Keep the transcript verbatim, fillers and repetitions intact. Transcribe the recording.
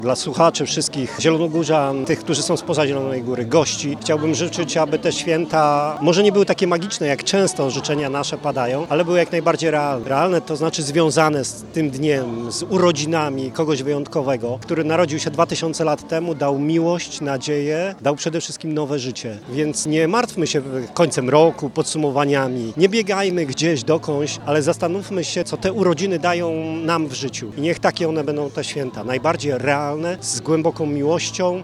Dla słuchaczy wszystkich zielonogórzan, tych, którzy są spoza Zielonej Góry, gości, chciałbym życzyć, aby te święta może nie były takie magiczne, jak często życzenia nasze padają, ale były jak najbardziej realne. Realne to znaczy związane z tym dniem, z urodzinami kogoś wyjątkowego, który narodził się dwa tysiące lat temu, dał miłość, nadzieję, dał przede wszystkim nowe życie. Więc nie martwmy się końcem roku, podsumowaniami, nie biegajmy gdzieś dokądś, ale zastanówmy się, co te urodziny dają nam w życiu. I niech takie one będą te święta, najbardziej realne, z głęboką miłością